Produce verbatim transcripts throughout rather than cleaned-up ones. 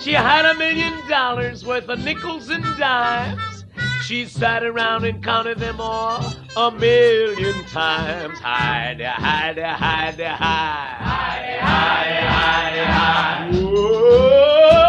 She had a million dollars worth of nickels and dimes. She sat around and counted them all a million times. Hide, hide, hide, hide, hide, hide, hide, hide. Whoa.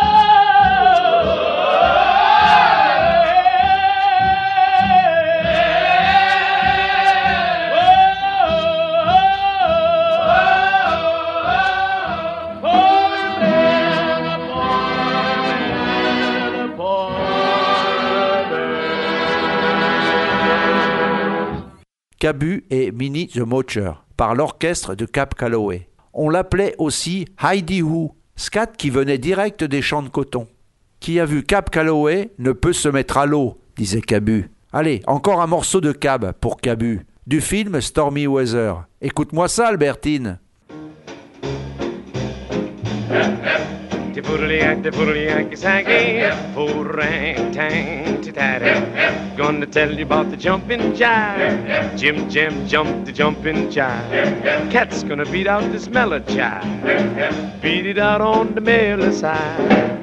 Cabu et Minnie the Moocher, par l'orchestre de Cab Calloway. On l'appelait aussi Heidi Who, scat qui venait direct des champs de coton. Qui a vu Cab Calloway ne peut se mettre à l'eau, disait Cabu. Allez, encore un morceau de Cab pour Cabu, du film Stormy Weather. Écoute-moi ça, Albertine. Gonna tell you about the jumping jive. Jim Jam jumped the jumping jive. Cat's gonna beat out this mellow jive. Beat it out on the mellow side.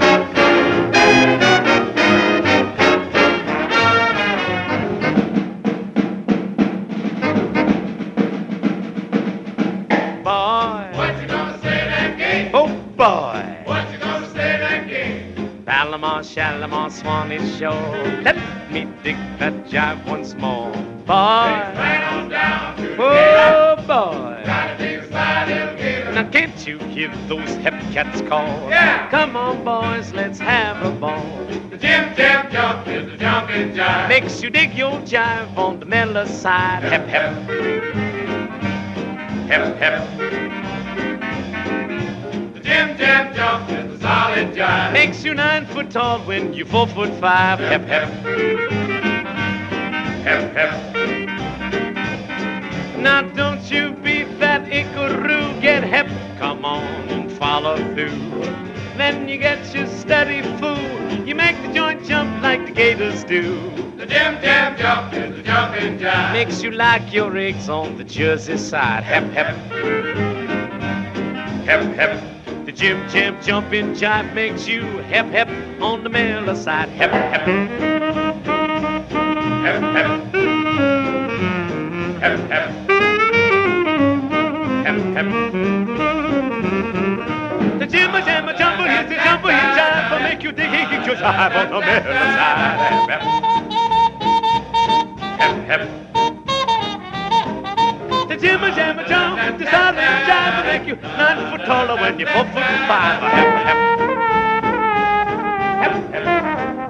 Boy, what you gonna say that game? Oh boy. Shalimar, Shalimar, Swanee Shore. Let me dig that jive once more. Boy, right on down to the oh boy, gotta dig a slide, little gator. Now can't you hear those hep cats call? Yeah. Come on boys, let's have a ball. The Jim Jam jump is the jumping jive. Makes you dig your jive on the mellow side. Hep hep, hep hep. The Jim Jam jump is the solid jive. Makes you nine foot tall when you four foot five. Hep hep, hep hep. Now don't you be that Ickaroo, get hep, come on and follow through. Then you get your steady fool, you make the joint jump like the gators do. The Jim Jam jump is the jumping jive. Makes you like your eggs on the Jersey side. Hep hep, hep hep. The Jim Jam jumping jive makes you hep hep on the mellow side. Hep hep, hep hep, hep hep. Hep. The jimmer jammer jumper hits the jumper hit jive for make you dig it your jive on the mellow side. Hep hep. The jimmer jammer jump the side of the jive for make you nine foot taller when you're four foot five. Hep hep. Hep hep.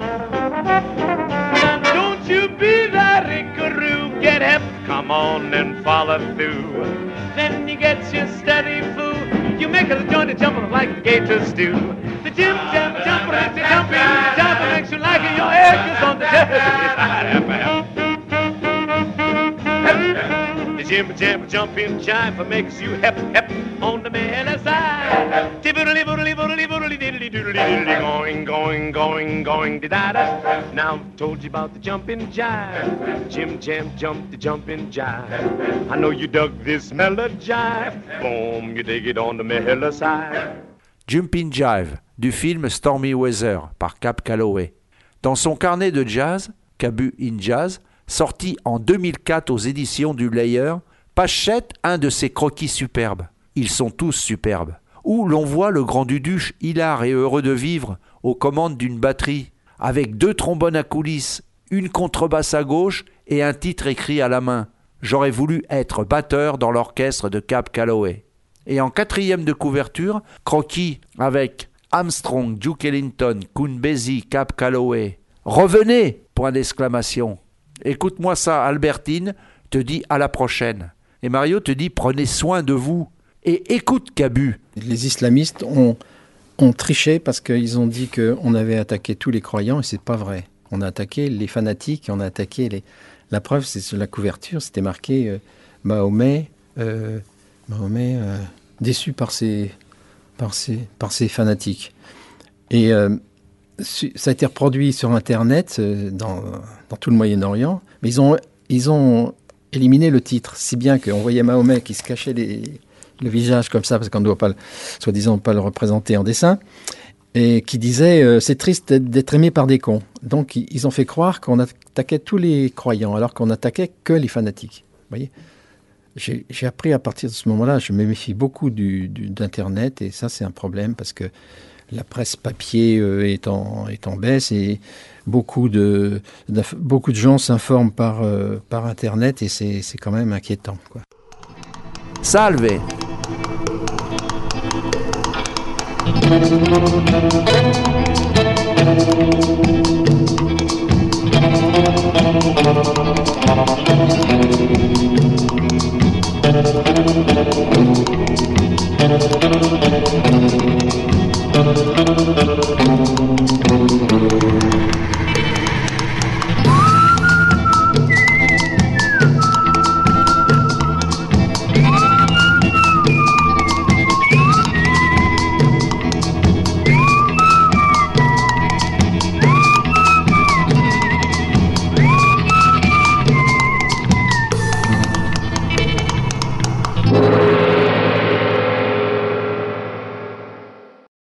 Now don't you be that Ickaroo, get hep, come on and follow through. Then you get your steady fool. You make a joint and jump like the gators do. The Jim Jam jumper is the jumping jive makes you like your egg is on the Jersey side. The Jim Jam jumping jive makes you hep hep on the mellow side. Tibbly boodly boodly boodly diddly doodly diddly going going going going da da. Now I've told you about the jumping jive. Jim Jam jumped the jumping jive. I know you dug this mellow jive. Boom, you dig it on the mellow side. Jumpin' Jive, du film Stormy Weather par Cab Calloway. Dans son carnet de jazz, Cabu in Jazz, sorti en deux mille quatre aux éditions du Layer, pachette un de ses croquis superbes. Ils sont tous superbes. Où l'on voit le grand Duduche, hilar et heureux de vivre, aux commandes d'une batterie, avec deux trombones à coulisses, une contrebasse à gauche et un titre écrit à la main. J'aurais voulu être batteur dans l'orchestre de Cab Calloway. Et en quatrième de couverture, croquis avec Armstrong, Duke Ellington, Count Basie, Cab Calloway. Revenez! Point d'exclamation. Écoute-moi ça, Albertine te dit à la prochaine. Et Mario te dit prenez soin de vous. Et écoute Cabu. Les islamistes ont, ont triché parce qu'ils ont dit qu'on avait attaqué tous les croyants et c'est pas vrai. On a attaqué les fanatiques, on a attaqué les... La preuve, c'est sur la couverture, c'était marqué euh, Mahomet, euh, Mahomet euh, déçu par ses, par, ses, par ses fanatiques. Et euh, ça a été reproduit sur Internet, euh, dans, dans tout le Moyen-Orient, mais ils ont, ils ont éliminé le titre, si bien qu'on voyait Mahomet qui se cachait les, le visage comme ça, parce qu'on ne doit pas, soi-disant, pas le représenter en dessin. et qui disait euh, c'est triste d'être, d'être aimé par des cons. Donc ils ont fait croire qu'on attaquait tous les croyants alors qu'on attaquait que les fanatiques. Vous voyez, j'ai, j'ai appris à partir de ce moment-là, je me méfie beaucoup du, du, d'Internet, et ça c'est un problème parce que la presse papier euh, est, en, est en baisse et beaucoup de, beaucoup de gens s'informent par, euh, par Internet, et c'est, c'est quand même inquiétant, quoi. Salve! Thank you.